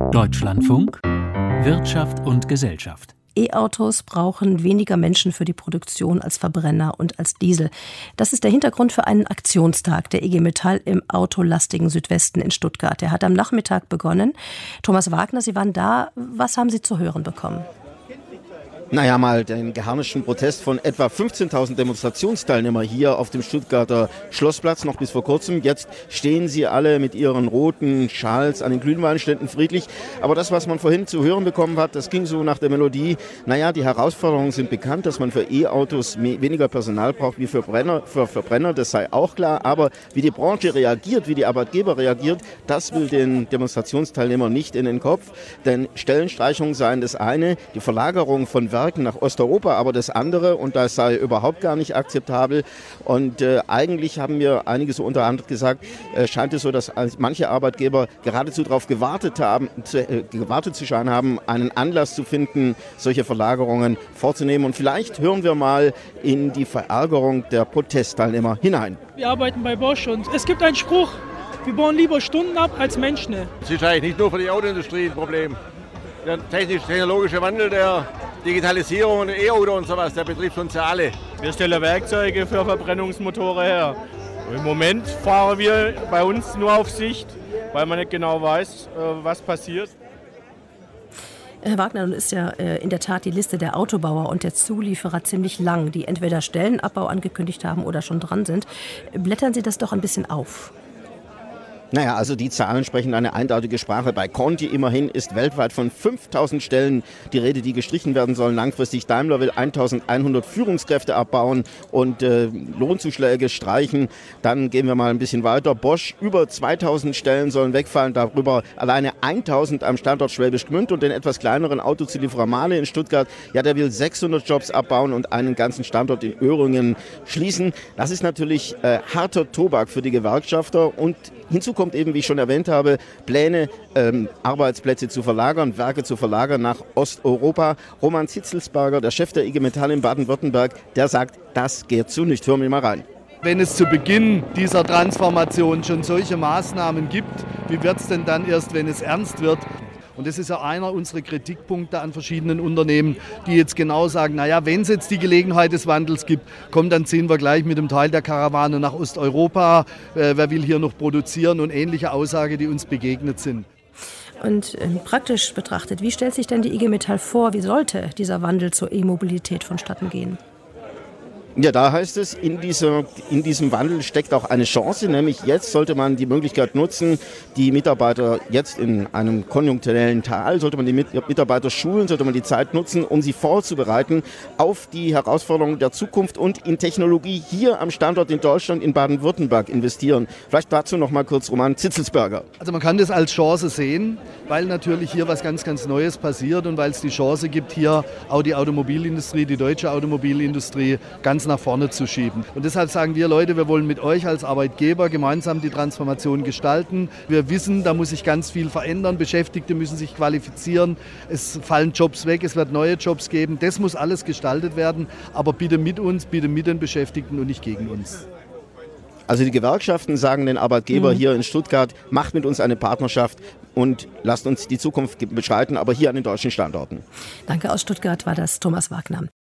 Deutschlandfunk, Wirtschaft und Gesellschaft. E-Autos brauchen weniger Menschen für die Produktion als Verbrenner und als Diesel. Das ist der Hintergrund für einen Aktionstag der IG Metall im autolastigen Südwesten in Stuttgart. Der hat am Nachmittag begonnen. Thomas Wagner, Sie waren da. Was haben Sie zu hören bekommen? Naja, mal den geharnischten Protest von etwa 15.000 Demonstrationsteilnehmern hier auf dem Stuttgarter Schlossplatz, noch bis vor kurzem. Jetzt stehen sie alle mit ihren roten Schals an den Glühweinständen friedlich. Aber das, was man vorhin zu hören bekommen hat, das ging so nach der Melodie. Naja, die Herausforderungen sind bekannt, dass man für E-Autos weniger Personal braucht wie für Verbrenner, das sei auch klar. Aber wie die Branche reagiert, wie die Arbeitgeber reagiert, das will den Demonstrationsteilnehmern nicht in den Kopf. Denn Stellenstreichungen seien das eine, die Verlagerung von Werken nach Osteuropa, aber das andere, und das sei überhaupt gar nicht akzeptabel. Und eigentlich haben mir einige so unterhand gesagt, scheint es so, dass manche Arbeitgeber geradezu darauf gewartet zu scheinen haben, einen Anlass zu finden, solche Verlagerungen vorzunehmen. Und vielleicht hören wir mal in die Verärgerung der Protestteilnehmer hinein. Wir arbeiten bei Bosch und es gibt einen Spruch, wir bauen lieber Stunden ab als Menschen. Das ist eigentlich nicht nur für die Autoindustrie ein Problem. Der technologische Wandel, der Digitalisierung und E-Auto und sowas, der betrifft uns ja alle. Wir stellen Werkzeuge für Verbrennungsmotoren her. Und im Moment fahren wir bei uns nur auf Sicht, weil man nicht genau weiß, was passiert. Herr Wagner, nun ist ja in der Tat die Liste der Autobauer und der Zulieferer ziemlich lang, die entweder Stellenabbau angekündigt haben oder schon dran sind. Blättern Sie das doch ein bisschen auf. Naja, also die Zahlen sprechen eine eindeutige Sprache. Bei Conti immerhin ist weltweit von 5.000 Stellen die Rede, die gestrichen werden sollen. Langfristig Daimler will 1.100 Führungskräfte abbauen und Lohnzuschläge streichen. Dann gehen wir mal ein bisschen weiter. Bosch, über 2.000 Stellen sollen wegfallen. Darüber alleine 1.000 am Standort Schwäbisch Gmünd und den etwas kleineren Autozulieferer Mahle in Stuttgart. Ja, der will 600 Jobs abbauen und einen ganzen Standort in Öhringen schließen. Das ist natürlich harter Tobak für die Gewerkschafter und hinzu kommt eben, wie ich schon erwähnt habe, Pläne, Arbeitsplätze zu verlagern, Werke zu verlagern nach Osteuropa. Roman Zitzelsberger, der Chef der IG Metall in Baden-Württemberg, der sagt, das geht so nicht. Hören wir mal rein. Wenn es zu Beginn dieser Transformation schon solche Maßnahmen gibt, wie wird es denn dann erst, wenn es ernst wird? Und das ist ja einer unserer Kritikpunkte an verschiedenen Unternehmen, die jetzt genau sagen, naja, wenn es jetzt die Gelegenheit des Wandels gibt, komm, dann ziehen wir gleich mit dem Teil der Karawane nach Osteuropa, wer will hier noch produzieren und ähnliche Aussagen, die uns begegnet sind. Und praktisch betrachtet, wie stellt sich denn die IG Metall vor, wie sollte dieser Wandel zur E-Mobilität vonstatten gehen? Ja, da heißt es, in diesem Wandel steckt auch eine Chance, nämlich jetzt sollte man die Möglichkeit nutzen, die Mitarbeiter jetzt in einem konjunkturellen Tal, sollte man die Mitarbeiter schulen, sollte man die Zeit nutzen, um sie vorzubereiten auf die Herausforderungen der Zukunft und in Technologie hier am Standort in Deutschland, in Baden-Württemberg investieren. Vielleicht dazu noch mal kurz Roman Zitzelsberger. Also man kann das als Chance sehen, weil natürlich hier was ganz, ganz Neues passiert und weil es die Chance gibt, hier auch die Automobilindustrie, die deutsche Automobilindustrie ganz nach vorne zu schieben. Und deshalb sagen wir, Leute, wir wollen mit euch als Arbeitgeber gemeinsam die Transformation gestalten. Wir wissen, da muss sich ganz viel verändern. Beschäftigte müssen sich qualifizieren. Es fallen Jobs weg, es wird neue Jobs geben. Das muss alles gestaltet werden, aber bitte mit uns, bitte mit den Beschäftigten und nicht gegen uns. Also die Gewerkschaften sagen den Arbeitgeber hier in Stuttgart, macht mit uns eine Partnerschaft und lasst uns die Zukunft beschreiten, aber hier an den deutschen Standorten. Danke, aus Stuttgart war das Thomas Wagner.